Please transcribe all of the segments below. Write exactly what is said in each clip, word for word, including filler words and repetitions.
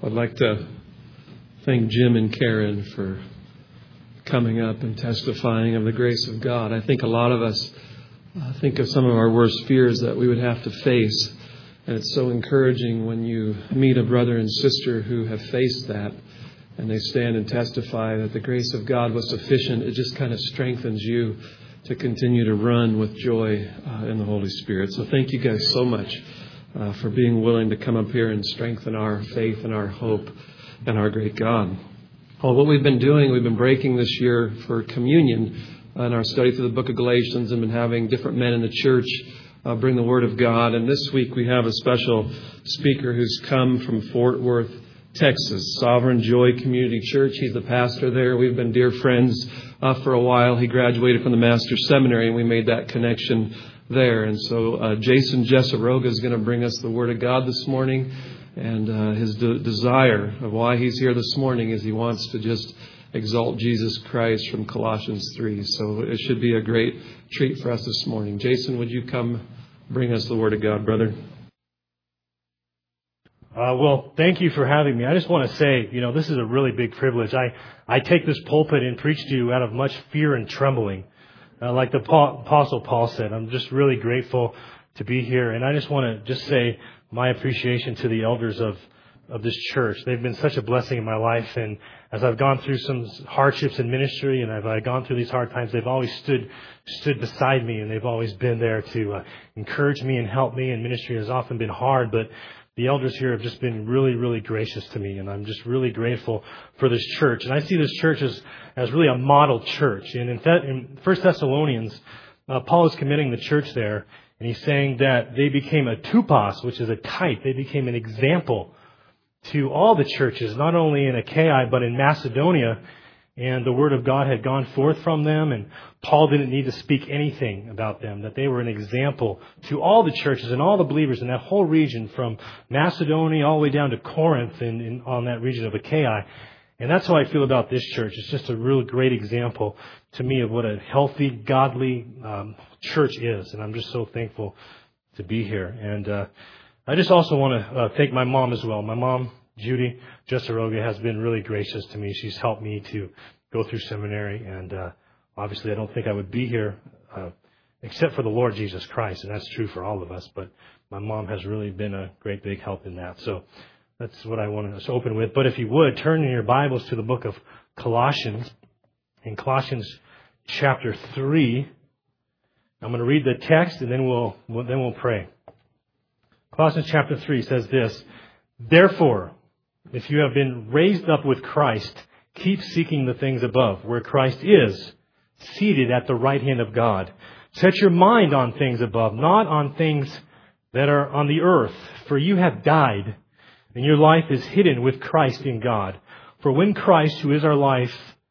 I'd like to thank Jim and Karen for coming up and testifying of the grace of God. I think a lot of us uh, think of some of our worst fears that we would have to face. And it's so encouraging when you meet a brother and sister who have faced that and they stand and testify that the grace of God was sufficient. It just kind of strengthens you to continue to run with joy uh, in the Holy Spirit. So thank you guys so much uh, for being willing to come up here and strengthen our faith and our hope and our great God. Well, what we've been doing, we've been breaking this year for communion in our study through the book of Galatians and been having different men in the church uh, bring the Word of God. And this week we have a special speaker who's come from Fort Worth, Texas, Sovereign Joy Community Church. He's the pastor there. We've been dear friends uh, for a while. He graduated from the Master's Seminary and we made that connection there. And so uh, Jason Jessaroga is going to bring us the Word of God this morning. And uh, his de- desire of why he's here this morning is he wants to just exalt Jesus Christ from Colossians three. So it should be a great treat for us this morning. Jason, would you come bring us the Word of God, brother? Uh, well, thank you for having me. I just want to say, you know, this is a really big privilege. I, I take this pulpit and preach to you out of much fear and trembling. Uh, like the Paul, Apostle Paul said, I'm just really grateful to be here. And I just want to just say my appreciation to the elders of, of this church. They've been such a blessing in my life. And as I've gone through some hardships in ministry and as I've gone through these hard times, they've always stood stood beside me and they've always been there to uh, encourage me and help me. And ministry has often been hard, but the elders here have just been really, really gracious to me. And I'm just really grateful for this church. And I see this church as, as really a model church. And in, Th- in First Thessalonians, uh, Paul is commending the church there. And he's saying that they became a tupos, which is a type. They became an example to all the churches, not only in Achaia, but in Macedonia. And the word of God had gone forth from them. And Paul didn't need to speak anything about them, that they were an example to all the churches and all the believers in that whole region from Macedonia all the way down to Corinth and, and on that region of Achaia. And that's how I feel about this church. It's just a real great example to me of what a healthy, godly um, church is. And I'm just so thankful to be here. And uh, I just also want to uh, thank my mom as well. My mom, Judy Jessaroga, has been really gracious to me. She's helped me to go through seminary. And uh, obviously I don't think I would be here uh, except for the Lord Jesus Christ. And that's true for all of us. But my mom has really been a great big help in that. So that's what I want to open with. But if you would, turn in your Bibles to the book of Colossians. In Colossians chapter three, I'm going to read the text and then we'll, we'll then we'll pray. Colossians chapter three says this: Therefore, if you have been raised up with Christ, keep seeking the things above, where Christ is, seated at the right hand of God. Set your mind on things above, not on things that are on the earth, for you have died, and your life is hidden with Christ in God. For when Christ, who is our life,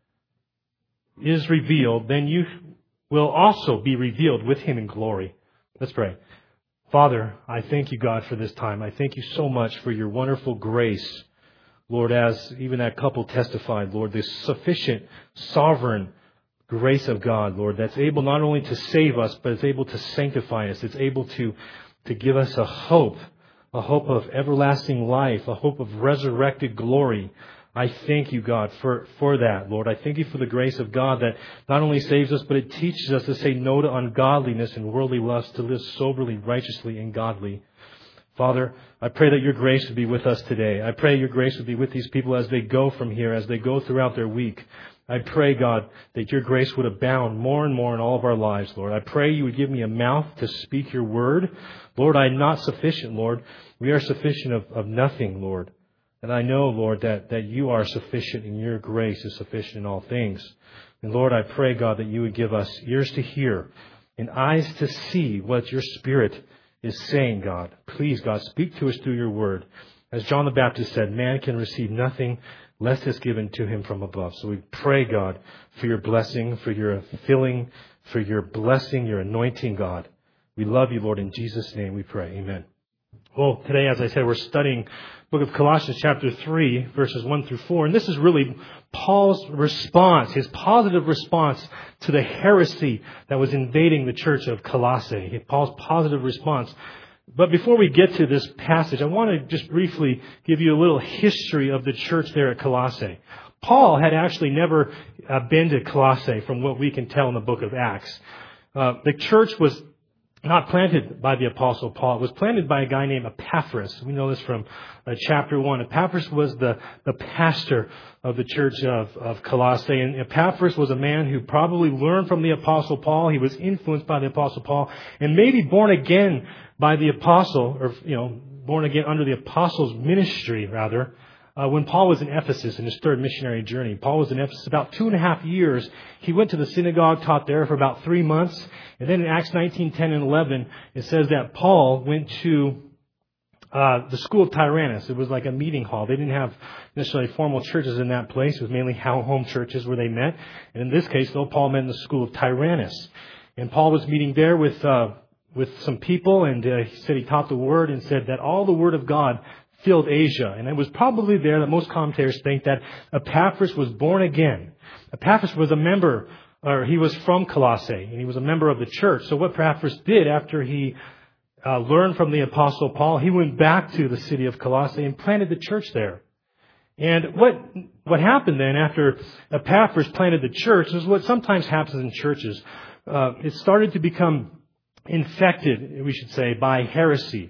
is revealed, then you will also be revealed with Him in glory. Let's pray. Father, I thank you, God, for this time. I thank you so much for your wonderful grace, Lord, as even that couple testified, Lord, the sufficient, sovereign grace of God, Lord, that's able not only to save us, but it's able to sanctify us. It's able to, to give us a hope. A hope of everlasting life, a hope of resurrected glory. I thank you, God, for, for that, Lord. I thank you for the grace of God that not only saves us, but it teaches us to say no to ungodliness and worldly lust, to live soberly, righteously, and godly. Father, I pray that your grace would be with us today. I pray your grace would be with these people as they go from here, as they go throughout their week. I pray, God, that your grace would abound more and more in all of our lives, Lord. I pray you would give me a mouth to speak your word. Lord, I'm not sufficient, Lord. We are sufficient of, of nothing, Lord. And I know, Lord, that, that you are sufficient and your grace is sufficient in all things. And Lord, I pray, God, that you would give us ears to hear and eyes to see what your Spirit is saying, God. Please, God, speak to us through your word. As John the Baptist said, man can receive nothing lest it's given to him from above. So we pray, God, for your blessing, for your filling, for your blessing, your anointing, God. We love you, Lord. In Jesus' name we pray. Amen. Well, today, as I said, we're studying the book of Colossians chapter three, verses one through four. And this is really Paul's response, his positive response to the heresy that was invading the church of Colossae. Paul's positive response But before we get to this passage, I want to just briefly give you a little history of the church there at Colossae. Paul had actually never uh, been to Colossae from what we can tell in the book of Acts. Uh, the church was not planted by the Apostle Paul. It was planted by a guy named Epaphras. We know this from uh, chapter one. Epaphras was the, the pastor of the church of, of Colossae. And Epaphras was a man who probably learned from the Apostle Paul. He was influenced by the Apostle Paul and maybe born again by the apostle, or, you know, born again under the apostle's ministry, rather, uh, when Paul was in Ephesus in his third missionary journey. Paul was in Ephesus about two and a half years. He went to the synagogue, taught there for about three months. And then in Acts nineteen, ten, and eleven, it says that Paul went to uh, the school of Tyrannus. It was like a meeting hall. They didn't have necessarily formal churches in that place. It was mainly home churches where they met. And in this case, though, Paul met in the school of Tyrannus. And Paul was meeting there with uh, with some people, and uh, he said he taught the Word and said that all the Word of God filled Asia. And it was probably there that most commentators think that Epaphras was born again. Epaphras was a member, or he was from Colossae, and he was a member of the church. So what Epaphras did after he uh, learned from the Apostle Paul, he went back to the city of Colossae and planted the church there. And what what happened then after Epaphras planted the church is what sometimes happens in churches. Uh, it started to become infected, we should say, by heresy.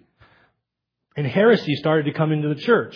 And heresy started to come into the church.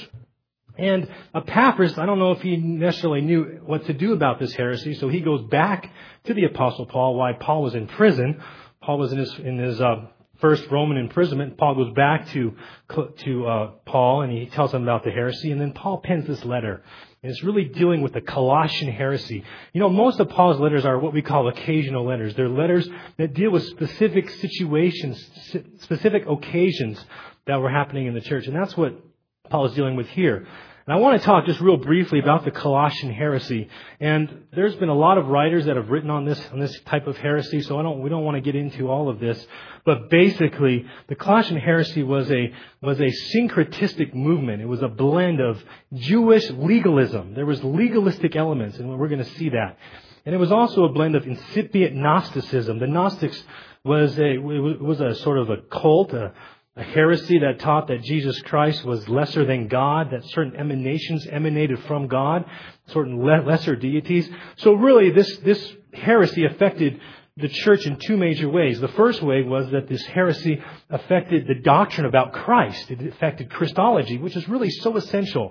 And Epaphras, I don't know if he necessarily knew what to do about this heresy, so he goes back to the Apostle Paul while Paul was in prison. Paul was in his, in his uh, first Roman imprisonment. Paul goes back to, to uh, Paul, and he tells him about the heresy. And then Paul pens this letter. And it's really dealing with the Colossian heresy. You know, most of Paul's letters are what we call occasional letters. They're letters that deal with specific situations, specific occasions that were happening in the church. And that's what Paul is dealing with here. And I want to talk just real briefly about the Colossian heresy. And there's been a lot of writers that have written on this on this type of heresy, so I don't we don't want to get into all of this. But basically, the Colossian heresy was a was a syncretistic movement. It was a blend of Jewish legalism. There was legalistic elements, and we're going to see that. And it was also a blend of incipient Gnosticism. The Gnostics was a was a sort of a cult, a A heresy that taught that Jesus Christ was lesser than God, that certain emanations emanated from God, certain le- lesser deities. So really, this, this heresy affected the church in two major ways. The first way was that this heresy affected the doctrine about Christ. It affected Christology, which is really so essential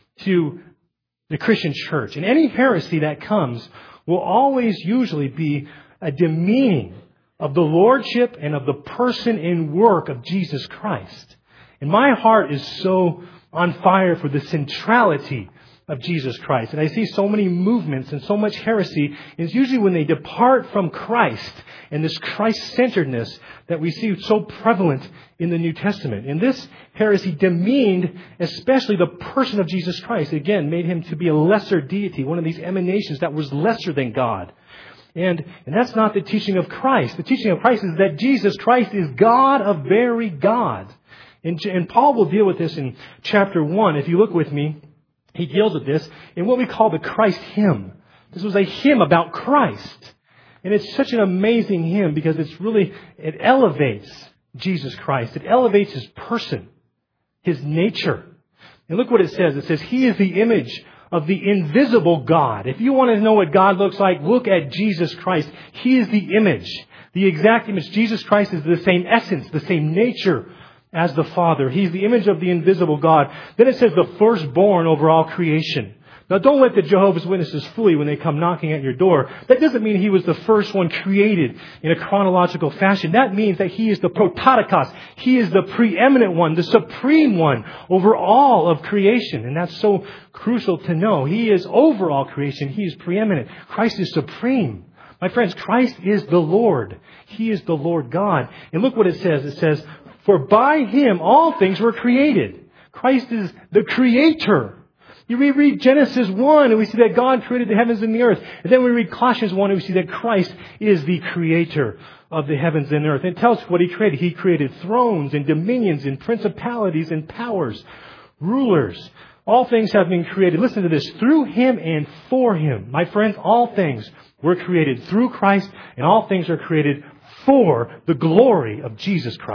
to the Christian church. And any heresy that comes will always usually be a demeaning of the lordship and of the person and work of Jesus Christ. And my heart is so on fire for the centrality of Jesus Christ. And I see so many movements and so much heresy. It's usually when they depart from Christ and this Christ-centeredness that we see so prevalent in the New Testament. And this heresy demeaned especially the person of Jesus Christ. Again, made him to be a lesser deity, one of these emanations that was lesser than God. And, and that's not the teaching of Christ. The teaching of Christ is that Jesus Christ is God of very God. And, and Paul will deal with this in chapter one. If you look with me, he deals with this in what we call the Christ hymn. This was a hymn about Christ. And it's such an amazing hymn because it's really, it elevates Jesus Christ. It elevates his person, his nature. And look what it says. It says, He is the image of the invisible God. If you want to know what God looks like, look at Jesus Christ. He is the image, the exact image. Jesus Christ is the same essence, the same nature as the Father. He's the image of the invisible God. Then it says the firstborn over all creation. Now, don't let the Jehovah's Witnesses fool you when they come knocking at your door. That doesn't mean he was the first one created in a chronological fashion. That means that he is the prototokos. He is the preeminent one, the supreme one over all of creation. And that's so crucial to know. He is over all creation. He is preeminent. Christ is supreme. My friends, Christ is the Lord. He is the Lord God. And look what it says. It says, for by him all things were created. Christ is the creator. You read Genesis one and we see that God created the heavens and the earth. And then we read Colossians one and we see that Christ is the creator of the heavens and earth. And it tells us what he created. He created thrones and dominions and principalities and powers, rulers. All things have been created. Listen to this. Through him and for him. My friends, all things were created through Christ, and all things are created for the glory of Jesus Christ.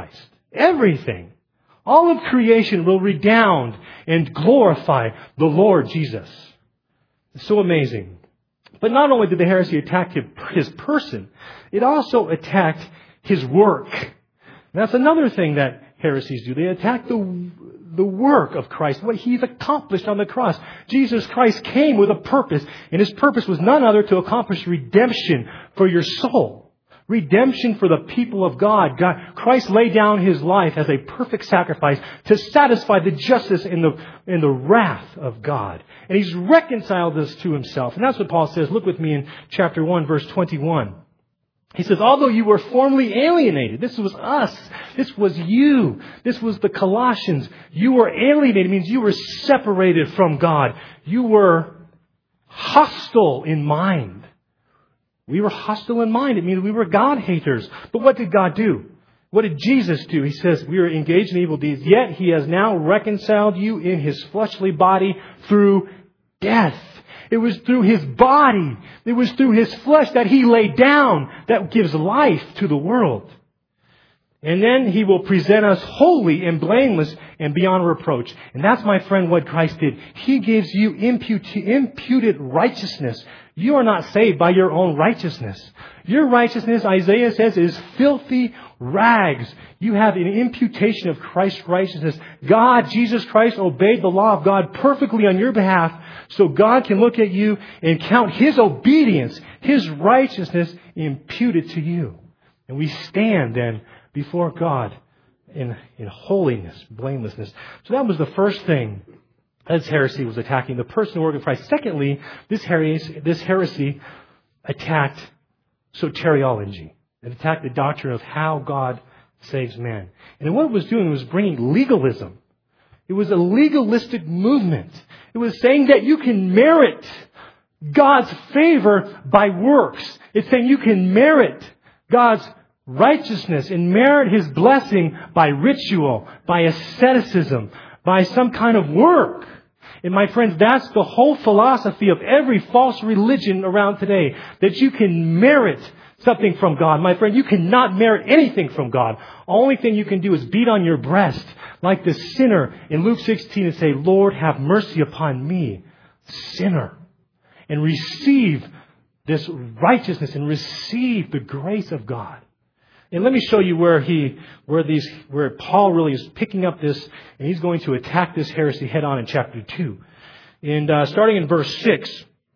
Everything. All of creation will redound and glorify the Lord Jesus. It's so amazing. But not only did the heresy attack his person, it also attacked his work. And that's another thing that heresies do. They attack the, the work of Christ, what He's accomplished on the cross. Jesus Christ came with a purpose, and His purpose was none other to accomplish redemption for your soul. Redemption for the people of God. God. Christ laid down His life as a perfect sacrifice to satisfy the justice and the, and the wrath of God. And He's reconciled us to Himself. And that's what Paul says. Look with me in chapter one, verse twenty-one. He says, although you were formerly alienated, this was us, this was you, this was the Colossians. You were alienated, it means you were separated from God. You were hostile in mind. We were hostile in mind. It means we were God haters. But what did God do? What did Jesus do? He says we were engaged in evil deeds, yet He has now reconciled you in His fleshly body through death. It was through His body, it was through His flesh that He laid down that gives life to the world. And then He will present us holy and blameless and beyond reproach. And that's, my friend, what Christ did. He gives you imput- imputed righteousness. You are not saved by your own righteousness. Your righteousness, Isaiah says, is filthy rags. You have an imputation of Christ's righteousness. God, Jesus Christ, obeyed the law of God perfectly on your behalf, so God can look at you and count His obedience, His righteousness imputed to you. And we stand then before God in, in holiness, blamelessness. So that was the first thing as heresy was attacking the person and work of Christ. Secondly, this heresy, this heresy attacked soteriology. It attacked the doctrine of how God saves man. And what it was doing was bringing legalism. It was a legalistic movement. It was saying that you can merit God's favor by works. It's saying you can merit God's righteousness and merit His blessing by ritual, by asceticism, by some kind of work. And my friends, that's the whole philosophy of every false religion around today. That you can merit something from God. My friend, you cannot merit anything from God. Only thing you can do is beat on your breast like the sinner in Luke sixteen and say, Lord, have mercy upon me, sinner. And receive this righteousness and receive the grace of God. And let me show you where he, where these, where Paul really is picking up this, and he's going to attack this heresy head on in chapter two. And uh, starting in verse six,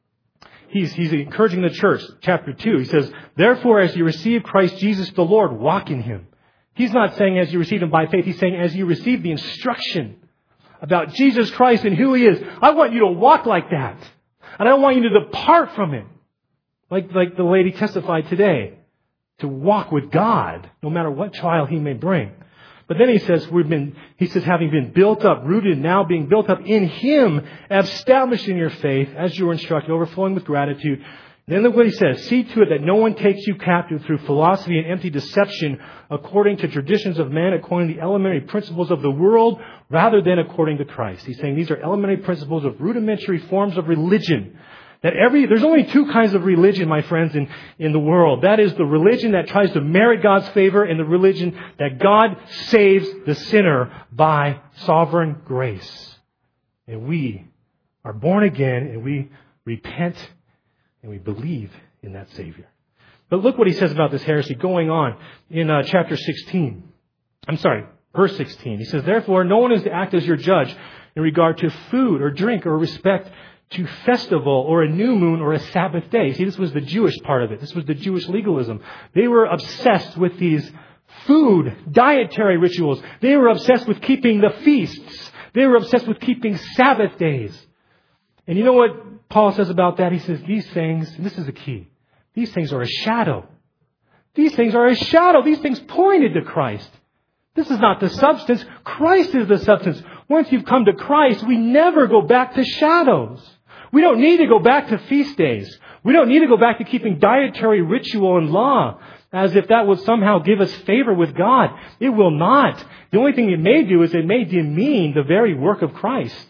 he's he's encouraging the church. Chapter two, he says, "Therefore, as you receive Christ Jesus the Lord, walk in Him." He's not saying as you receive Him by faith. He's saying as you receive the instruction about Jesus Christ and who He is. I want you to walk like that, and I don't want you to depart from it, like like the lady testified today. To walk with God, no matter what trial He may bring. But then he says, we've been, he says, having been built up, rooted, now being built up in Him, established in your faith, as you were instructed, overflowing with gratitude. And then look what he says, see to it that no one takes you captive through philosophy and empty deception, according to traditions of men, according to the elementary principles of the world, rather than according to Christ. He's saying these are elementary principles of rudimentary forms of religion. That every, there's only two kinds of religion, my friends, in, in the world. That is the religion that tries to merit God's favor and the religion that God saves the sinner by sovereign grace. And we are born again and we repent and we believe in that Savior. But look what he says about this heresy going on in uh, chapter sixteen. I'm sorry, verse sixteen. He says, therefore, no one is to act as your judge in regard to food or drink or respect to festival or a new moon or a Sabbath day. See, this was the Jewish part of it. This was the Jewish legalism. They were obsessed with these food, dietary rituals. They were obsessed with keeping the feasts. They were obsessed with keeping Sabbath days. And you know what Paul says about that? He says, these things, and this is the key, these things are a shadow. These things are a shadow. These things pointed to Christ. This is not the substance. Christ is the substance. Once you've come to Christ, we never go back to shadows. We don't need to go back to feast days. We don't need to go back to keeping dietary ritual and law as if that would somehow give us favor with God. It will not. The only thing it may do is it may demean the very work of Christ.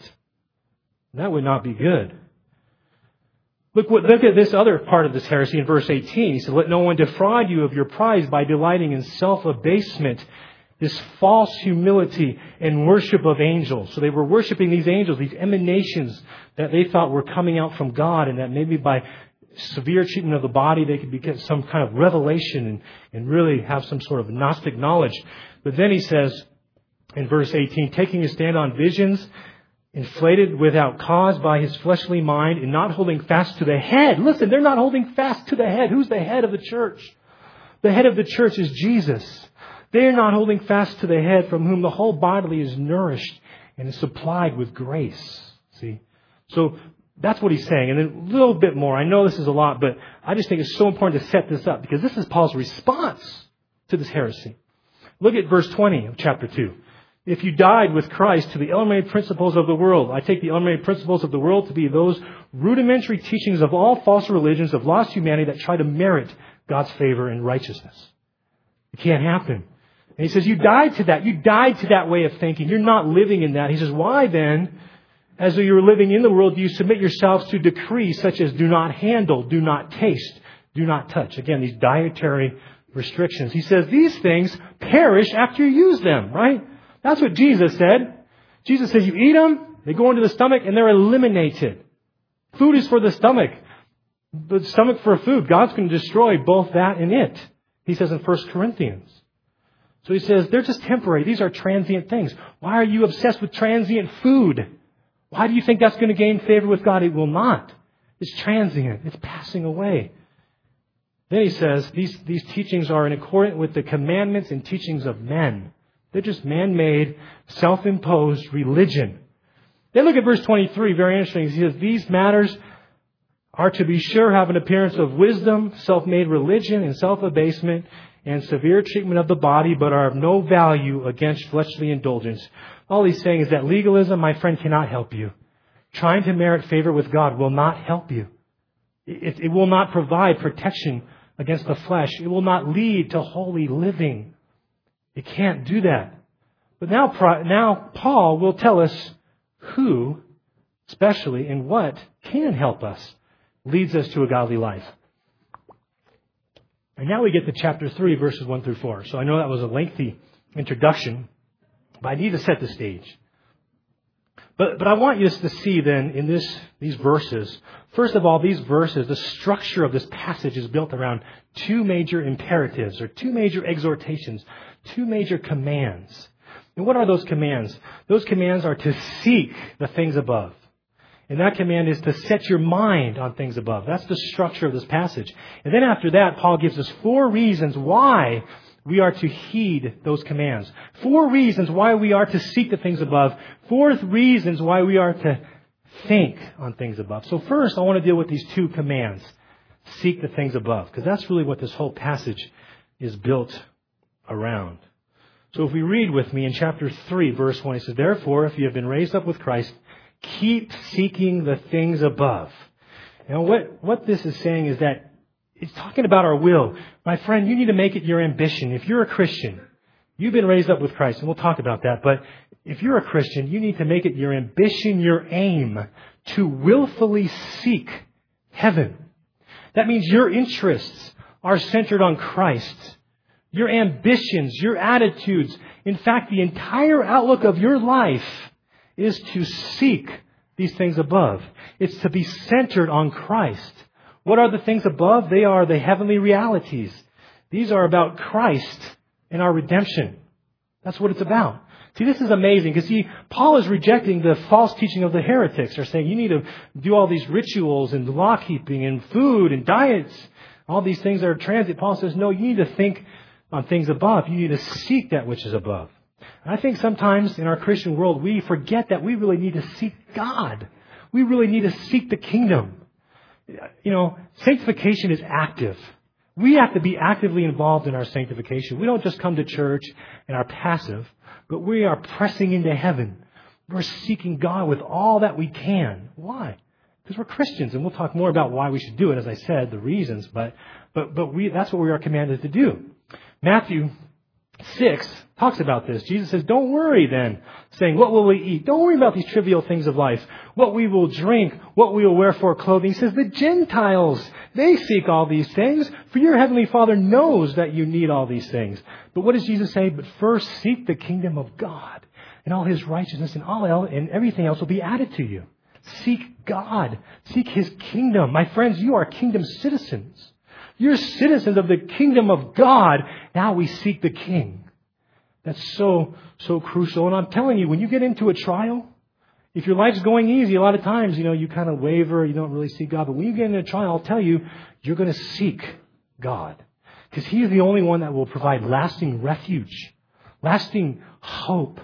That would not be good. Look, what, look at this other part of this heresy in verse eighteen. He said, let no one defraud you of your prize by delighting in self-abasement this false humility and worship of angels. So they were worshiping these angels, these emanations that they thought were coming out from God, and that maybe by severe treatment of the body they could get some kind of revelation and, and really have some sort of Gnostic knowledge. But then he says in verse eighteen, taking a stand on visions, inflated without cause by his fleshly mind, and not holding fast to the head. Listen, they're not holding fast to the head. Who's the head of the church? The head of the church is Jesus. They are not holding fast to the head, from whom the whole body is nourished and is supplied with grace. See? So that's what he's saying. And then a little bit more. I know this is a lot, but I just think it's so important to set this up, because this is Paul's response to this heresy. Look at verse twenty of chapter two. If you died with Christ to the elementary principles of the world, I take the elementary principles of the world to be those rudimentary teachings of all false religions of lost humanity that try to merit God's favor and righteousness. It can't happen. And he says, you died to that. You died to that way of thinking. You're not living in that. He says, why then, as though you were living in the world, do you submit yourselves to decrees such as do not handle, do not taste, do not touch? Again, these dietary restrictions. He says, these things perish after you use them, right? That's what Jesus said. Jesus says, you eat them, they go into the stomach, and they're eliminated. Food is for the stomach. The stomach for food. God's going to destroy both that and it. He says in First Corinthians. So he says, they're just temporary. These are transient things. Why are you obsessed with transient food? Why do you think that's going to gain favor with God? It will not. It's transient. It's passing away. Then he says, these, these teachings are in accordance with the commandments and teachings of men. They're just man-made, self-imposed religion. Then look at verse twenty-three, very interesting. He says, these matters are to be sure have an appearance of wisdom, self-made religion, and self-abasement, and severe treatment of the body, but are of no value against fleshly indulgence. All he's saying is that legalism, my friend, cannot help you. Trying to merit favor with God will not help you. It, it will not provide protection against the flesh. It will not lead to holy living. It can't do that. But now, now Paul will tell us who, especially, and what can help us, leads us to a godly life. And now we get to chapter three, verses one through four. So I know that was a lengthy introduction, but I need to set the stage. But but I want you to see then in this these verses, first of all, these verses, the structure of this passage is built around two major imperatives or two major exhortations, two major commands. And what are those commands? Those commands are to seek the things above. And that command is to set your mind on things above. That's the structure of this passage. And then after that, Paul gives us four reasons why we are to heed those commands. Four reasons why we are to seek the things above. Four reasons why we are to think on things above. So first, I want to deal with these two commands. Seek the things above. Because that's really what this whole passage is built around. So if we read with me in chapter three, verse one, it says, therefore, if you have been raised up with Christ, keep seeking the things above. Now, what, what this is saying is that it's talking about our will. My friend, you need to make it your ambition. If you're a Christian, you've been raised up with Christ, and we'll talk about that. But if you're a Christian, you need to make it your ambition, your aim, to willfully seek heaven. That means your interests are centered on Christ. Your ambitions, your attitudes, in fact, the entire outlook of your life is to seek these things above. It's to be centered on Christ. What are the things above? They are the heavenly realities. These are about Christ and our redemption. That's what it's about. See, this is amazing because, see, Paul is rejecting the false teaching of the heretics. They're saying you need to do all these rituals and law keeping and food and diets, all these things that are transient. Paul says, no, you need to think on things above. You need to seek that which is above. And I think sometimes in our Christian world, we forget that we really need to seek God. We really need to seek the kingdom. You know, sanctification is active. We have to be actively involved in our sanctification. We don't just come to church and are passive, but we are pressing into heaven. We're seeking God with all that we can. Why? Because we're Christians, and we'll talk more about why we should do it, as I said, the reasons, but but but we that's what we are commanded to do. Matthew six talks about this. Jesus says, don't worry then, saying, what will we eat? Don't worry about these trivial things of life. What we will drink, what we will wear for clothing. He says, the Gentiles, they seek all these things, for your heavenly Father knows that you need all these things. But what does Jesus say? But first seek the kingdom of God and all His righteousness, and all else, and everything else will be added to you. Seek God. Seek His kingdom. My friends, you are kingdom citizens. You're citizens of the kingdom of God. Now we seek the King. That's so, so crucial. And I'm telling you, when you get into a trial, if your life's going easy, a lot of times, you know, you kind of waver, you don't really seek God. But when you get into a trial, I'll tell you, you're going to seek God. Because He is the only one that will provide lasting refuge, lasting hope.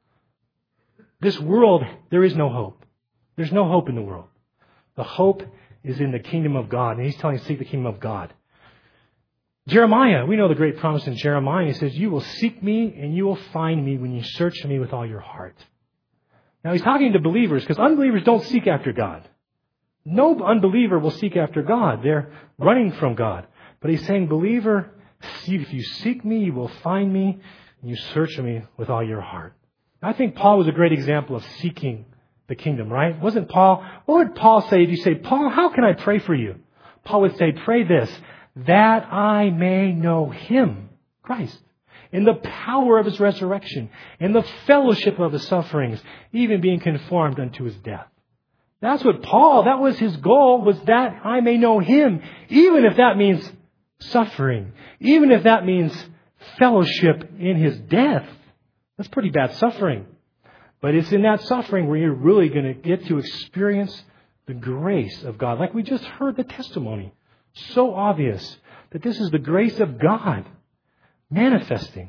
This world, there is no hope. There's no hope in the world. The hope is in the kingdom of God. And He's telling us to seek the kingdom of God. Jeremiah, we know the great promise in Jeremiah. He says, you will seek me and you will find me when you search for me with all your heart. Now he's talking to believers because unbelievers don't seek after God. No unbeliever will seek after God. They're running from God. But he's saying, believer, if you seek me, you will find me and you search for me with all your heart. I think Paul was a great example of seeking the kingdom, right? Wasn't Paul? What would Paul say if you say, Paul, how can I pray for you? Paul would say, pray this, that I may know Him, Christ, in the power of His resurrection, in the fellowship of His sufferings, even being conformed unto His death. That's what Paul, that was his goal, was that I may know Him, even if that means suffering, even if that means fellowship in His death. That's pretty bad suffering. But it's in that suffering where you're really going to get to experience the grace of God. Like we just heard the testimony. So obvious that this is the grace of God manifesting.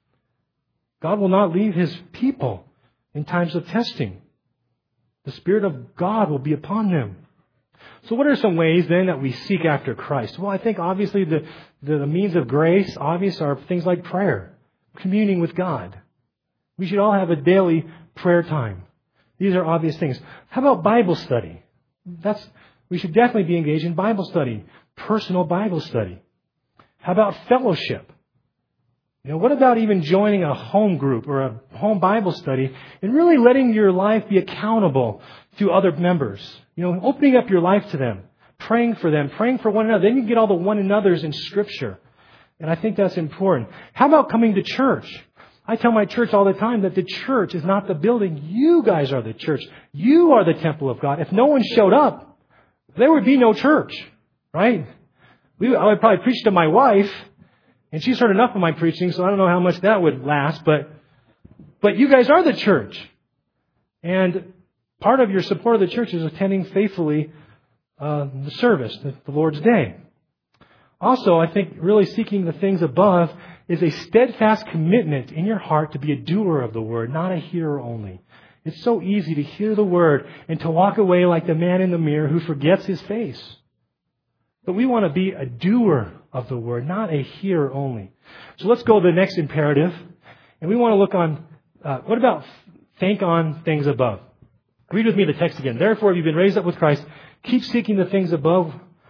God will not leave His people in times of testing. The Spirit of God will be upon them. So what are some ways then that we seek after Christ? Well, I think obviously the, the, the means of grace, obvious, are things like prayer, communing with God. We should all have a daily prayer time. These are obvious things. How about Bible study? That's we should definitely be engaged in Bible study, personal Bible study. How about fellowship? You know, what about even joining a home group or a home Bible study and really letting your life be accountable to other members? You know, opening up your life to them, praying for them, praying for one another. Then you get all the one another's in Scripture. And I think that's important. How about coming to church? I tell my church all the time that the church is not the building. You guys are the church. You are the temple of God. If no one showed up, there would be no church, right? We, I would probably preach to my wife, and she's heard enough of my preaching, so I don't know how much that would last, but but you guys are the church. And part of your support of the church is attending faithfully uh, the service, the, the Lord's Day. Also, I think really seeking the things above is a steadfast commitment in your heart to be a doer of the Word, not a hearer only. It's so easy to hear the Word and to walk away like the man in the mirror who forgets his face. But we want to be a doer of the Word, not a hearer only. So let's go to the next imperative. And we want to look on, uh, what about think on things above? Read with me the text again. Therefore, if you've been raised up with Christ, keep seeking the things above,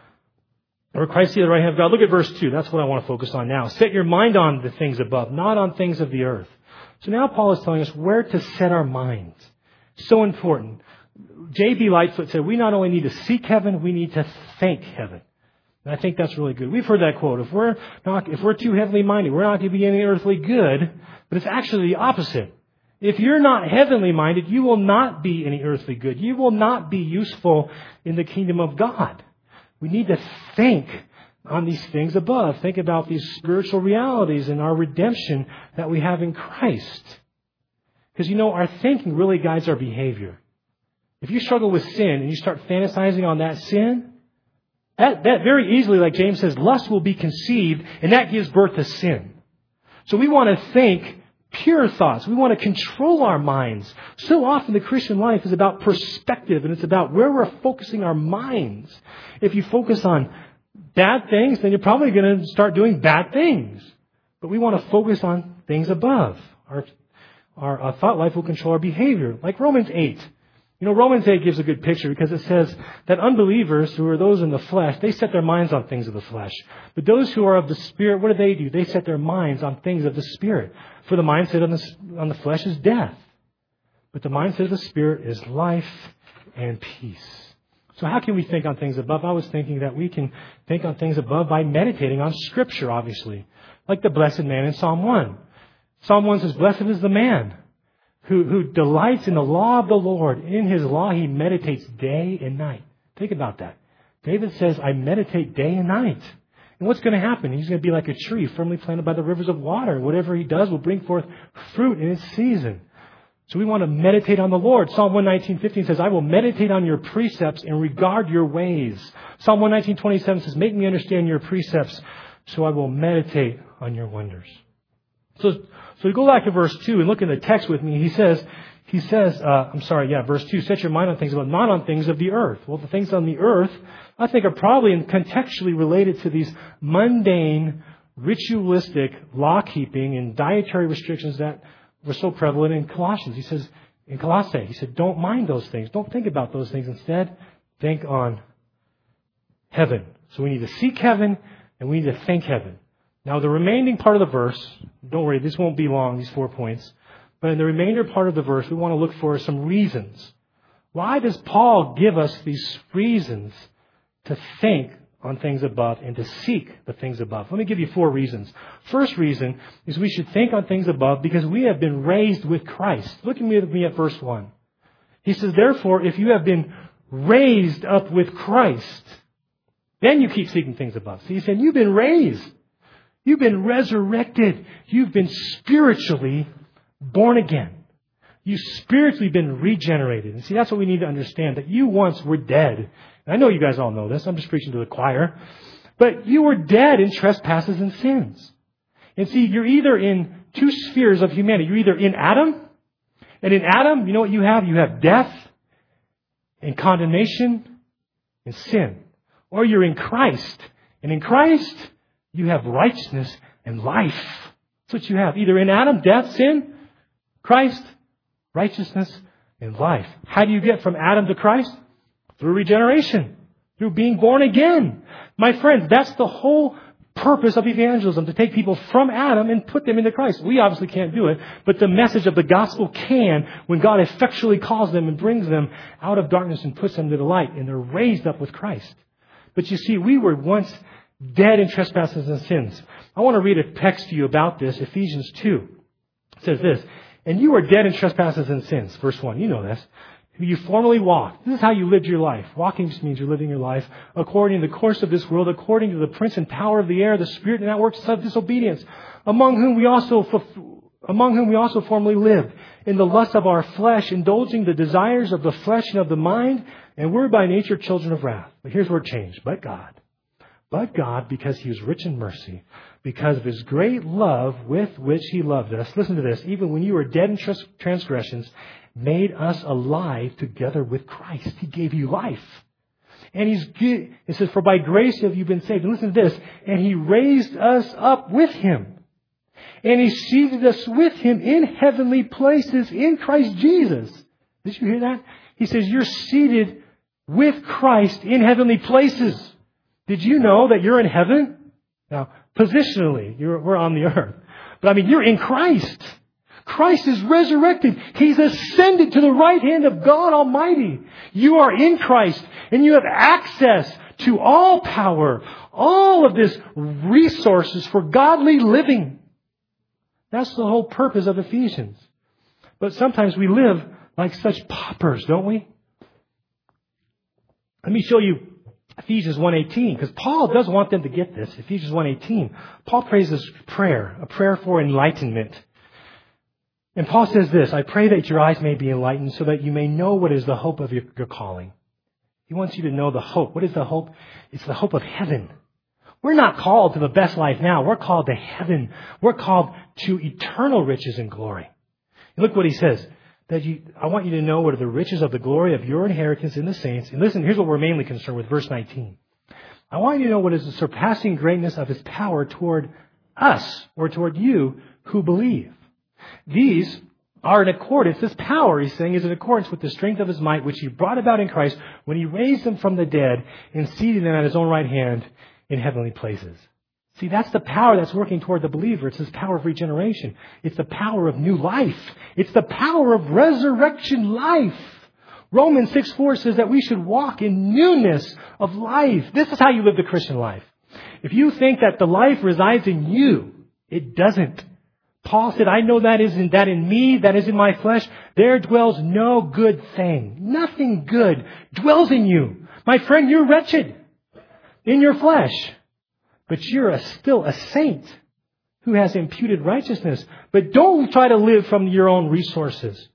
or Christ see the right hand of God. Look at verse two. That's what I want to focus on now. Set your mind on the things above, not on things of the earth. So now Paul is telling us where to set our minds. So important. J B Lightfoot said, we not only need to seek heaven, we need to think heaven. And I think that's really good. We've heard that quote. If we're not, if we're too heavenly minded, we're not going to be any earthly good. But it's actually the opposite. If you're not heavenly minded, you will not be any earthly good. You will not be useful in the kingdom of God. We need to think on these things above. Think about these spiritual realities and our redemption that we have in Christ. Because, you know, our thinking really guides our behavior. If you struggle with sin and you start fantasizing on that sin, that, that very easily, like James says, lust will be conceived, and that gives birth to sin. So we want to think pure thoughts. We want to control our minds. So often the Christian life is about perspective, and it's about where we're focusing our minds. If you focus on bad things, then you're probably going to start doing bad things. But we want to focus on things above. Our, our, our thought life will control our behavior. Like Romans eight. You know, Romans eight gives a good picture because it says that unbelievers, who are those in the flesh, they set their minds on things of the flesh. But those who are of the Spirit, what do they do? They set their minds on things of the Spirit. For the mindset on the, on the flesh is death. But the mindset of the Spirit is life and peace. So how can we think on things above? I was thinking that we can think on things above by meditating on Scripture, obviously. Like the blessed man in Psalm one. Psalm one says, blessed is the man who, who delights in the law of the Lord. In his law he meditates day and night. Think about that. David says, I meditate day and night. And what's going to happen? He's going to be like a tree firmly planted by the rivers of water. Whatever he does will bring forth fruit in its season. So we want to meditate on the Lord. Psalm one nineteen fifteen says, I will meditate on your precepts and regard your ways. Psalm one nineteen twenty-seven says, make me understand your precepts, so I will meditate on your wonders. So, so we go back to verse two and look in the text with me. He says, he says, uh, I'm sorry, yeah, verse two, set your mind on things above, not on things of the earth. Well, the things on the earth, I think, are probably contextually related to these mundane, ritualistic law-keeping and dietary restrictions that were so prevalent in Colossians. He says, in Colossae, he said, don't mind those things. Don't think about those things. Instead, think on heaven. So we need to seek heaven and we need to think heaven. Now, the remaining part of the verse, don't worry, this won't be long, these four points. But in the remainder part of the verse, we want to look for some reasons. Why does Paul give us these reasons to think on things above and to seek the things above? Let me give you four reasons. First reason is we should think on things above because we have been raised with Christ. Look at me, at me at verse one. He says, therefore, if you have been raised up with Christ, then you keep seeking things above. So he said, you've been raised. You've been resurrected. You've been spiritually born again. You've spiritually been regenerated. And see, that's what we need to understand, that you once were dead. And I know you guys all know this. I'm just preaching to the choir. But you were dead in trespasses and sins. And see, you're either in two spheres of humanity. You're either in Adam. And in Adam, you know what you have? You have death and condemnation and sin. Or you're in Christ. And in Christ, you have righteousness and life. That's what you have. Either in Adam, death, sin, Christ, righteousness, and life. How do you get from Adam to Christ? Through regeneration. Through being born again. My friends, that's the whole purpose of evangelism, to take people from Adam and put them into Christ. We obviously can't do it, but the message of the gospel can when God effectually calls them and brings them out of darkness and puts them to the light, and they're raised up with Christ. But you see, we were once dead in trespasses and sins. I want to read a text to you about this, Ephesians two. It says this, and you were dead in trespasses and sins. Verse one, you know this. You formerly walked. This is how you lived your life. Walking just means you're living your life according to the course of this world, according to the prince and power of the air, the spirit and networks of disobedience, among whom we also among whom we also formerly lived, in the lust of our flesh, indulging the desires of the flesh and of the mind, and we're by nature children of wrath. But here's where it changed. But God. But God, because He was rich in mercy, because of His great love with which He loved us, listen to this, even when you were dead in transgressions, made us alive together with Christ. He gave you life. And He's, it says, for by grace have you been saved. And listen to this, and He raised us up with Him. And He seated us with Him in heavenly places in Christ Jesus. Did you hear that? He says, you're seated with Christ in heavenly places. Did you know that you're in heaven? Now, positionally, you're, we're on the earth. But I mean, you're in Christ. Christ is resurrected. He's ascended to the right hand of God Almighty. You are in Christ, and you have access to all power, all of this resources for godly living. That's the whole purpose of Ephesians. But sometimes we live like such paupers, don't we? Let me show you Ephesians one eighteen, because Paul does want them to get this. Ephesians one eighteen. Paul prays this prayer, a prayer for enlightenment. And Paul says this, I pray that your eyes may be enlightened so that you may know what is the hope of your, your calling. He wants you to know the hope. What is the hope? It's the hope of heaven. We're not called to the best life now. We're called to heaven. We're called to eternal riches and glory. And look what he says. That you, I want you to know what are the riches of the glory of your inheritance in the saints. And listen, here's what we're mainly concerned with, verse nineteen. I want you to know what is the surpassing greatness of His power toward us, or toward you who believe. These are in accordance, this power, he's saying, is in accordance with the strength of his might, which he brought about in Christ when he raised them from the dead and seated them at his own right hand in heavenly places. See, that's the power that's working toward the believer. It's this power of regeneration. It's the power of new life. It's the power of resurrection life. Romans six four says that we should walk in newness of life. This is how you live the Christian life. If you think that the life resides in you, it doesn't. Paul said, I know that isn't that in me, that is in my flesh. There dwells no good thing. Nothing good dwells in you. My friend, you're wretched in your flesh. But you're a, still a saint who has imputed righteousness. But don't try to live from your own resources.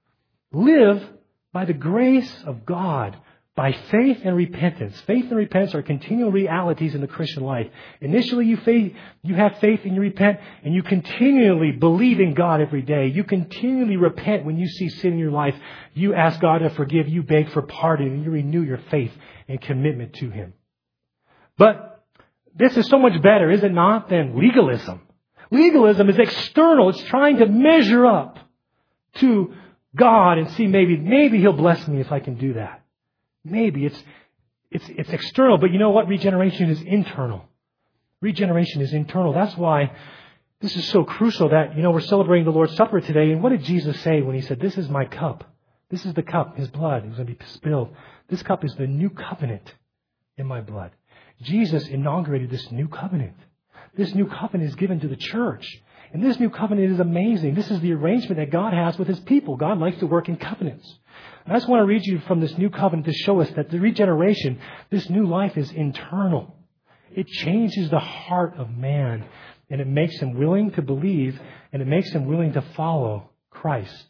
Live by the grace of God, by faith and repentance. Faith and repentance are continual realities in the Christian life. Initially, you, faith, you have faith and you repent, and you continually believe in God every day. You continually repent when you see sin in your life. You ask God to forgive. You beg for pardon, and you renew your faith and commitment to Him. But this is so much better, is it not, than legalism. Legalism is external. It's trying to measure up to God and see maybe, maybe He'll bless me if I can do that. Maybe it's, it's, it's external, but you know what? Regeneration is internal. Regeneration is internal. That's why this is so crucial that, you know, we're celebrating the Lord's Supper today. And what did Jesus say when He said, this is my cup? This is the cup, His blood. It was going to be spilled. This cup is the new covenant in my blood. Jesus inaugurated this new covenant. This new covenant is given to the church. And this new covenant is amazing. This is the arrangement that God has with His people. God likes to work in covenants. And I just want to read you from this new covenant to show us that the regeneration, this new life is internal. It changes the heart of man. And it makes him willing to believe. And it makes him willing to follow Christ.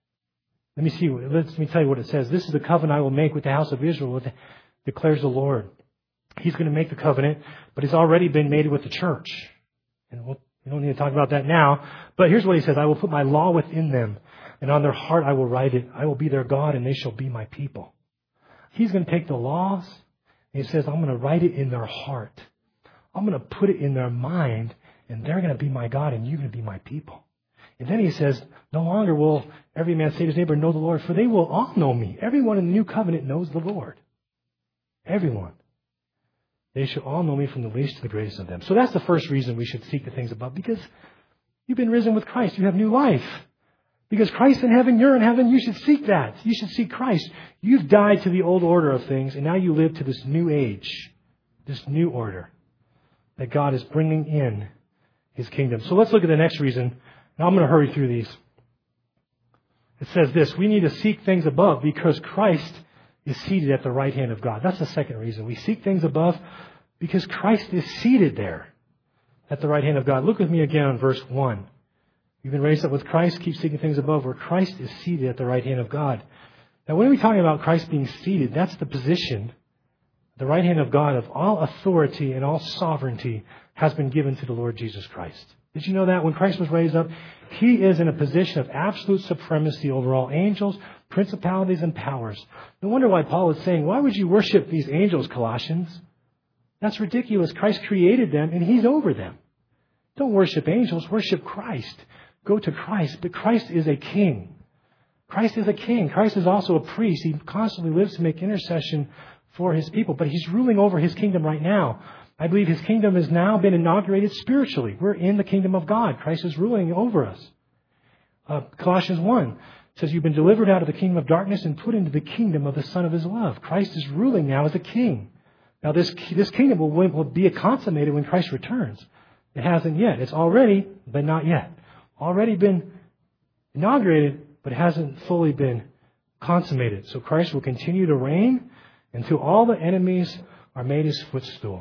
Let me see. Let me tell you what it says. This is the covenant I will make with the house of Israel, declares the Lord. He's going to make the covenant, but He's already been made with the church. And we'll, we don't need to talk about that now. But here's what He says. I will put my law within them, and on their heart I will write it. I will be their God, and they shall be my people. He's going to take the laws, and He says, I'm going to write it in their heart. I'm going to put it in their mind, and they're going to be my God, and you're going to be my people. And then He says, no longer will every man say to his neighbor, know the Lord, for they will all know me. Everyone in the new covenant knows the Lord. Everyone. They shall all know me from the least to the greatest of them. So that's the first reason we should seek the things above, because you've been risen with Christ. You have new life. Because Christ's in heaven, you're in heaven, you should seek that. You should seek Christ. You've died to the old order of things, and now you live to this new age, this new order that God is bringing in His kingdom. So let's look at the next reason. Now I'm going to hurry through these. It says this, we need to seek things above because Christ is seated at the right hand of God. That's the second reason. We seek things above because Christ is seated there at the right hand of God. Look with me again on verse one. You've been raised up with Christ. Keep seeking things above where Christ is seated at the right hand of God. Now, when we're talking about Christ being seated, that's the position, the right hand of God, of all authority and all sovereignty has been given to the Lord Jesus Christ. Did you know that? When Christ was raised up, He is in a position of absolute supremacy over all angels, principalities, and powers. No wonder why Paul is saying, why would you worship these angels, Colossians? That's ridiculous. Christ created them, and He's over them. Don't worship angels. Worship Christ. Go to Christ. But Christ is a king. Christ is a king. Christ is also a priest. He constantly lives to make intercession for His people. But He's ruling over His kingdom right now. I believe His kingdom has now been inaugurated spiritually. We're in the kingdom of God. Christ is ruling over us. Uh, Colossians one says, you've been delivered out of the kingdom of darkness and put into the kingdom of the Son of His love. Christ is ruling now as a king. Now this, this kingdom will, will be consummated when Christ returns. It hasn't yet. It's already, but not yet. Already been inaugurated, but hasn't fully been consummated. So Christ will continue to reign until all the enemies are made His footstool.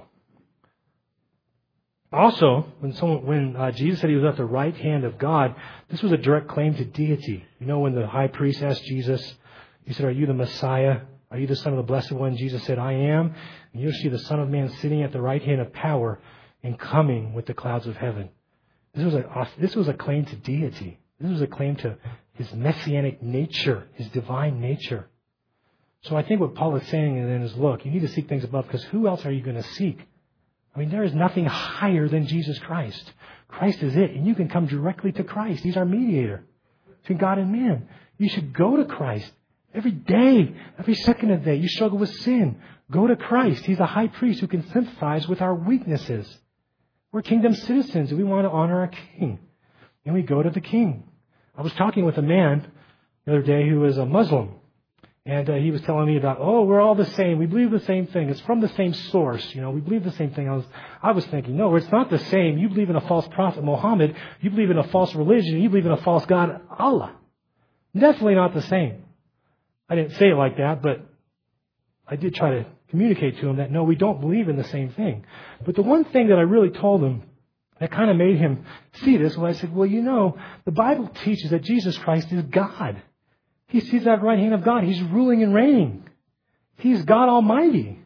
Also, when someone, when uh, Jesus said He was at the right hand of God, this was a direct claim to deity. You know, when the high priest asked Jesus, he said, are you the Messiah? Are you the Son of the Blessed One? Jesus said, I am. And you'll see the Son of Man sitting at the right hand of power and coming with the clouds of heaven. This was a, this was a claim to deity. This was a claim to His messianic nature, His divine nature. So I think what Paul is saying then is, look, you need to seek things above, because who else are you going to seek? I mean, there is nothing higher than Jesus Christ. Christ is it. And you can come directly to Christ. He's our mediator. between God and man. You should go to Christ every day, every second of the day. You struggle with sin. Go to Christ. He's a high priest who can sympathize with our weaknesses. We're kingdom citizens, and we want to honor our king. And we go to the king. I was talking with a man the other day who was a Muslim. And uh, he was telling me about, oh, we're all the same. We believe the same thing. It's from the same source. You know, we believe the same thing. I was, I was thinking, no, it's not the same. You believe in a false prophet, Muhammad. You believe in a false religion. You believe in a false God, Allah. Definitely not the same. I didn't say it like that, but I did try to communicate to him that, no, we don't believe in the same thing. But the one thing that I really told him that kind of made him see this was I said, well, you know, the Bible teaches that Jesus Christ is God. He sees that right hand of God. He's ruling and reigning. He's God Almighty.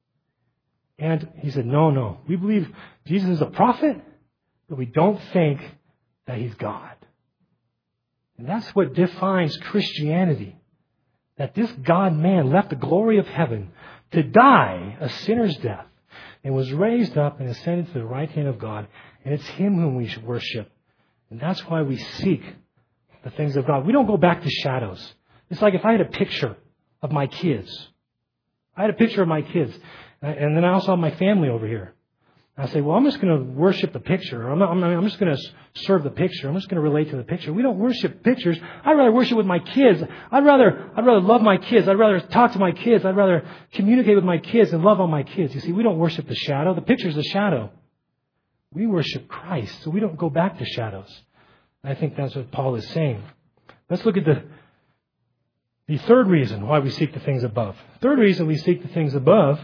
And he said, no, no. We believe Jesus is a prophet, but we don't think that He's God. And that's what defines Christianity. That this God-man left the glory of heaven to die a sinner's death and was raised up and ascended to the right hand of God. And it's Him whom we should worship. And that's why we seek the things of God. We don't go back to shadows. It's like if I had a picture of my kids. I had a picture of my kids. And then I also have my family over here. I say, well, I'm just going to worship the picture. I'm, not, I'm, I'm just going to serve the picture. I'm just going to relate to the picture. We don't worship pictures. I'd rather worship with my kids. I'd rather, I'd rather love my kids. I'd rather talk to my kids. I'd rather communicate with my kids and love on my kids. You see, we don't worship the shadow. The picture's the shadow. We worship Christ, so we don't go back to shadows. I think that's what Paul is saying. Let's look at the, the third reason why we seek the things above. Third reason we seek the things above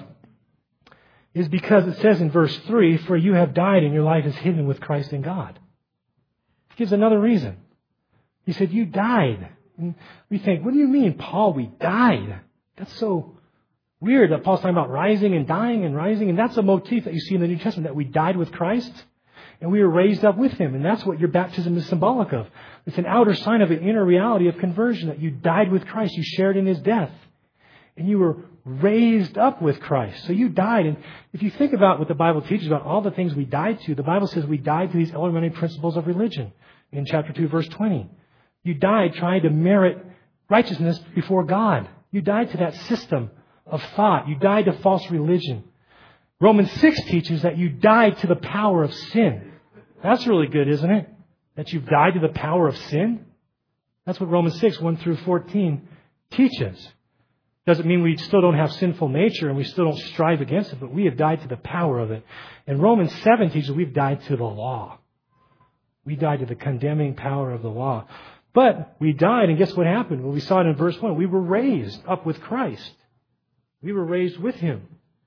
is because it says in verse three, for you have died and your life is hidden with Christ in God. He gives another reason. He said, you died. And we think, what do you mean, Paul, we died? That's so weird that Paul's talking about rising and dying and rising. And that's a motif that you see in the New Testament, that we died with Christ and we were raised up with Him. And that's what your baptism is symbolic of. It's an outer sign of an inner reality of conversion, that you died with Christ. You shared in His death. And you were raised up with Christ. So you died. And if you think about what the Bible teaches about all the things we died to, the Bible says we died to these elementary principles of religion in chapter two, verse twenty. You died trying to merit righteousness before God. You died to that system of thought. You died to false religion. Romans six teaches that you died to the power of sin. That's really good, isn't it? That you've died to the power of sin. That's what Romans six, one through fourteen teaches. Doesn't mean we still don't have sinful nature and we still don't strive against it, but we have died to the power of it. And Romans seven teaches we've died to the law. We died to the condemning power of the law. But we died, and guess what happened? Well, we saw it in verse one. We were raised up with Christ. We were raised with Him.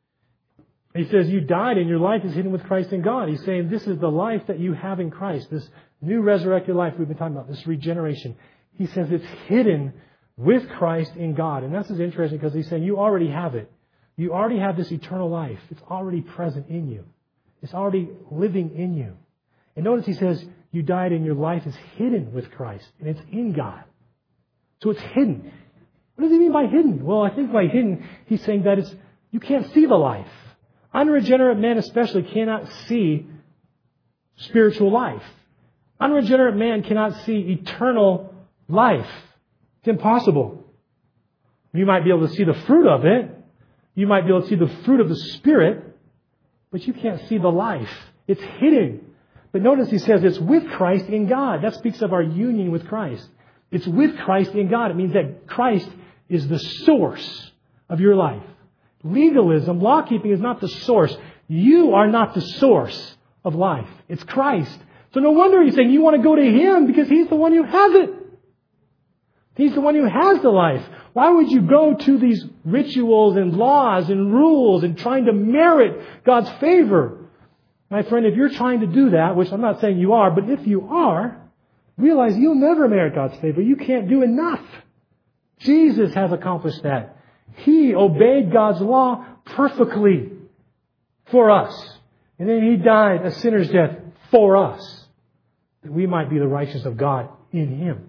He says, you died and your life is hidden with Christ in God. He's saying this is the life that you have in Christ, this new resurrected life we've been talking about, this regeneration. He says it's hidden with Christ in God. And this is interesting because He's saying you already have it. You already have this eternal life. It's already present in you. It's already living in you. And notice He says you died and your life is hidden with Christ. And it's in God. So it's hidden. What does He mean by hidden? Well, I think by hidden, He's saying that it's you can't see the life. Unregenerate man especially cannot see spiritual life. Unregenerate man cannot see eternal life. It's impossible. You might be able to see the fruit of it. You might be able to see the fruit of the Spirit, but you can't see the life. It's hidden. But notice He says it's with Christ in God. That speaks of our union with Christ. It's with Christ in God. It means that Christ is the source of your life. Legalism, law-keeping is not the source. You are not the source of life. It's Christ. So no wonder He's saying you want to go to Him because He's the one who has it. He's the one who has the life. Why would you go to these rituals and laws and rules and trying to merit God's favor? My friend, if you're trying to do that, which I'm not saying you are, but if you are, realize you'll never merit God's favor. You can't do enough. Jesus has accomplished that. He obeyed God's law perfectly for us. And then He died a sinner's death for us, that we might be the righteousness of God in Him.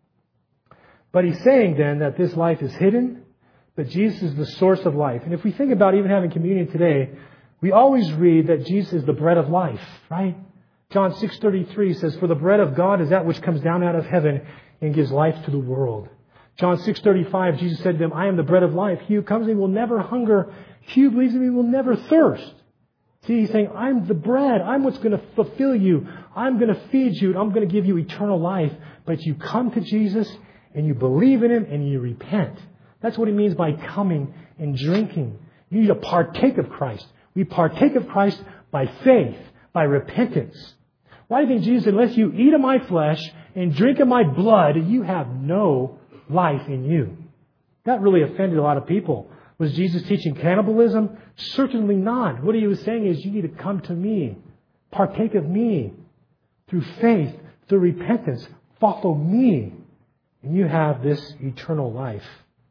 But He's saying then that this life is hidden, but Jesus is the source of life. And if we think about even having communion today, we always read that Jesus is the bread of life, right? John six thirty-three says, for the bread of God is that which comes down out of heaven and gives life to the world. John six thirty-five, Jesus said to them, I am the bread of life. He who comes to me will never hunger. He who believes in me will never thirst. See, he's saying, I'm the bread. I'm what's going to fulfill you. I'm going to feed you. I'm going to give you eternal life. But you come to Jesus and you believe in Him and you repent. That's what He means by coming and drinking. You need to partake of Christ. We partake of Christ by faith, by repentance. Why do you think Jesus said, unless you eat of my flesh and drink of my blood, you have no life in you? That really offended a lot of people. Was Jesus teaching cannibalism? Certainly not. What He was saying is, you need to come to me. Partake of me. Through faith, through repentance, follow me. And you have this eternal life.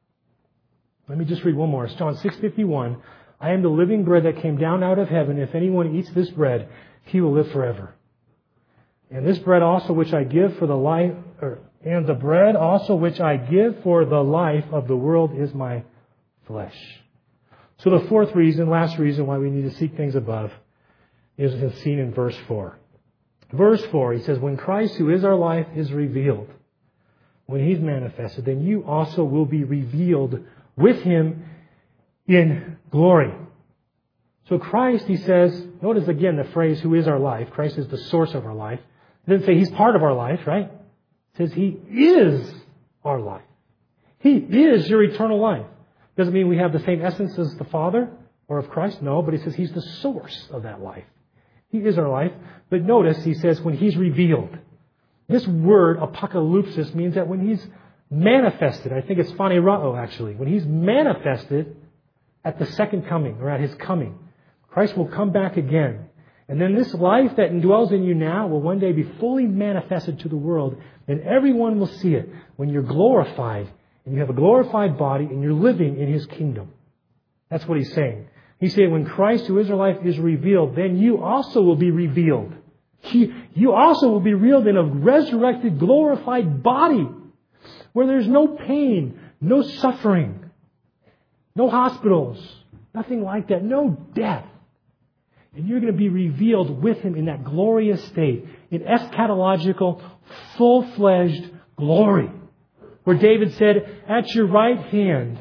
Let me just read one more. It's John six fifty-one. I am the living bread that came down out of heaven. If anyone eats this bread, he will live forever. And this bread also which I give for the life, or, and the bread also which I give for the life of the world is my flesh. So the fourth reason, last reason why we need to seek things above is seen in verse four. Verse four, he says, when Christ, who is our life, is revealed, when He's manifested, then you also will be revealed with Him in glory. So Christ, he says, notice again the phrase, who is our life. Christ is the source of our life. It doesn't say He's part of our life, right? It says He is our life. He is your eternal life. Doesn't mean we have the same essence as the Father or of Christ. No, but he says He's the source of that life. He is our life. But notice, he says, when He's revealed. This word, apocalypsis, means that when He's manifested, I think it's phanerao actually, when He's manifested at the second coming or at His coming, Christ will come back again. And then this life that indwells in you now will one day be fully manifested to the world, and everyone will see it when you're glorified and you have a glorified body and you're living in His kingdom. That's what he's saying. He's saying when Christ, who is our life, is revealed, then you also will be revealed. You, you also will be revealed in a resurrected, glorified body where there's no pain, no suffering, no hospitals, nothing like that, no death. And you're going to be revealed with Him in that glorious state, in eschatological, full-fledged glory. Where David said, at your right hand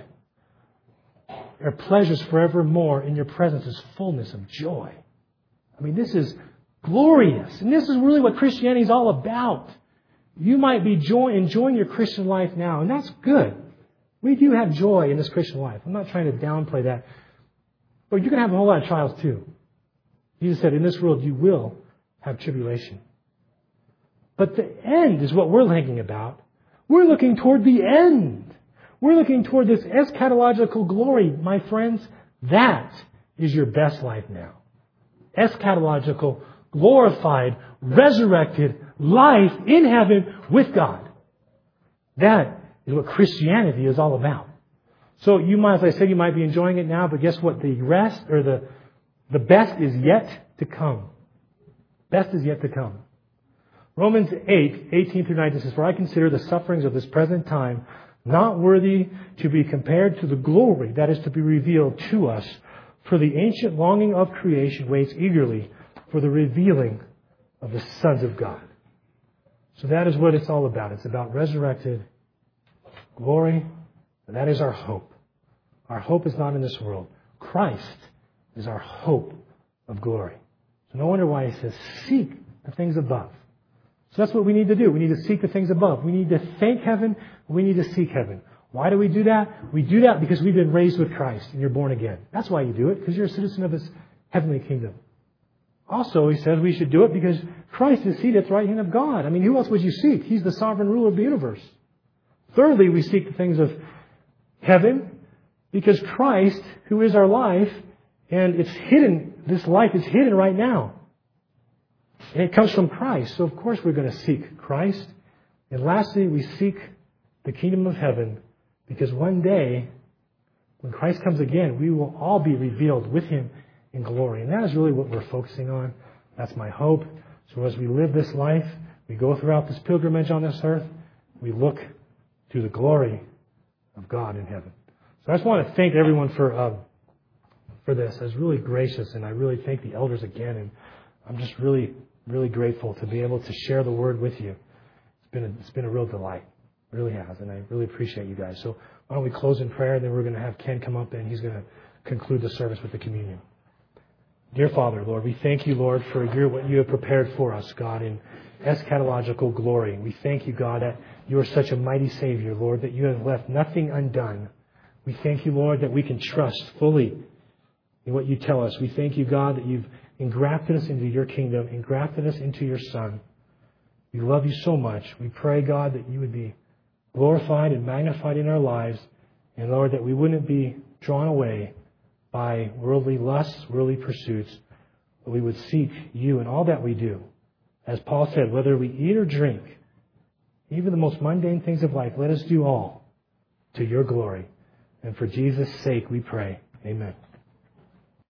are pleasures forevermore. In your presence is fullness of joy. I mean, this is glorious. And this is really what Christianity is all about. You might be joy, enjoying your Christian life now, and that's good. We do have joy in this Christian life. I'm not trying to downplay that. But you're going to have a whole lot of trials too. Jesus said, in this world you will have tribulation. But the end is what we're thinking about. We're looking toward the end. We're looking toward this eschatological glory. My friends, that is your best life now. Eschatological, glorified, resurrected life in heaven with God. That is what Christianity is all about. So you might, as I said, you might be enjoying it now, but guess what? The rest, or the, the best is yet to come. Best is yet to come. Romans eight, eighteen through nineteen says, for I consider the sufferings of this present time not worthy to be compared to the glory that is to be revealed to us. For the ancient longing of creation waits eagerly for the revealing of the sons of God. So that is what it's all about. It's about resurrected glory, and that is our hope. Our hope is not in this world. Christ is our hope of glory. So no wonder why he says, seek the things above. So that's what we need to do. We need to seek the things above. We need to thank heaven. We need to seek heaven. Why do we do that? We do that because we've been raised with Christ and you're born again. That's why you do it, because you're a citizen of His heavenly kingdom. Also, he says we should do it because Christ is seated at the right hand of God. I mean, who else would you seek? He's the sovereign ruler of the universe. Thirdly, we seek the things of heaven because Christ, who is our life, and it's hidden, this life is hidden right now. And it comes from Christ. So, of course, we're going to seek Christ. And lastly, we seek the kingdom of heaven because one day, when Christ comes again, we will all be revealed with Him in glory. And that is really what we're focusing on. That's my hope. So as we live this life, we go throughout this pilgrimage on this earth, we look to the glory of God in heaven. So I just want to thank everyone for uh, for this. I was really gracious, and I really thank the elders again. And I'm just really really grateful to be able to share the word with you. It's been a, it's been a real delight. It really has, and I really appreciate you guys. So why don't we close in prayer, and then we're going to have Ken come up, and he's going to conclude the service with the communion. Dear Father, Lord, we thank you, Lord, for your, what you have prepared for us, God, in eschatological glory. We thank you, God, that you are such a mighty Savior, Lord, that you have left nothing undone. We thank you, Lord, that we can trust fully in what you tell us. We thank you, God, that you've engrafted us into your kingdom, engrafted us into your Son. We love you so much. We pray, God, that you would be glorified and magnified in our lives, and Lord, that we wouldn't be drawn away by worldly lusts, worldly pursuits, but we would seek you in all that we do. As Paul said, whether we eat or drink, even the most mundane things of life, let us do all to your glory. And for Jesus' sake we pray. Amen.